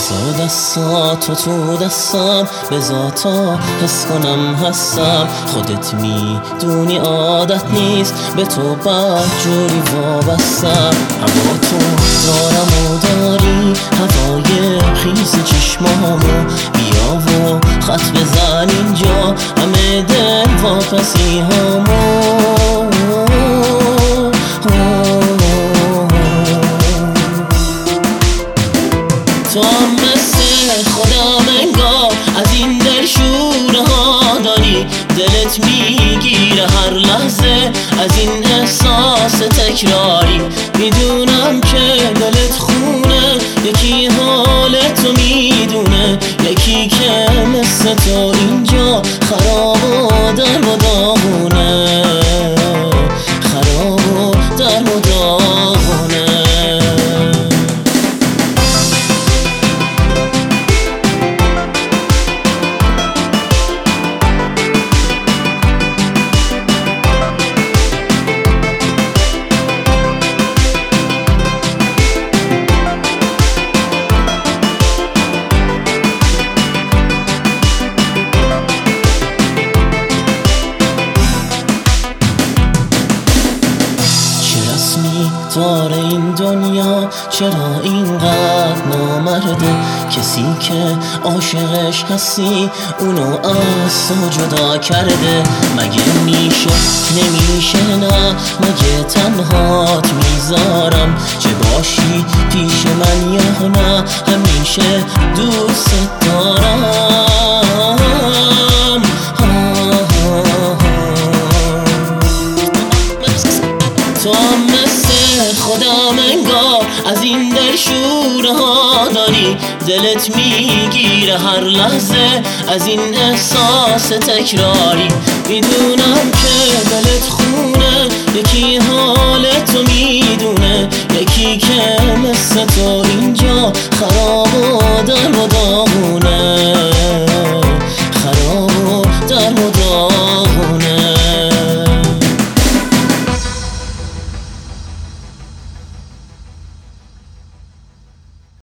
بذار دستاتو تو دستم، بذار تا حس کنم هستم. خودت میدونی عادت نیست به تو بدجوری وابستم. هوا تو دارم و داری هوای خیس چشمامو، بیا و خط بزن اینجا همه دل واپسی هامو. تو هم مثل خودم انگار از این دل شوره ها داری، دلت میگیره هر لحظه از این احساس تکراری. میدونم که دلت خونه، یکی حالتو میدونه، یکی که مثل تو اینجا خراب و در و داغونه، خراب و در و داغونه. داره این دنیا چرا اینقدر نامرده؟ کسی که عاشقش هستی اونو از تو جدا کرده. مگه میشه نمیشه نه، مگه تنهات میذارم چه باشی پیش من یا نه، همیشه دوست دارم. تو خودم انگار از این دل شوره ها داری، دلت میگیره هر لحظه از این احساس تکراری. میدونم که دلت خونه، یکی حالتو میدونه، یکی که مثل تو اینجا خراب و در و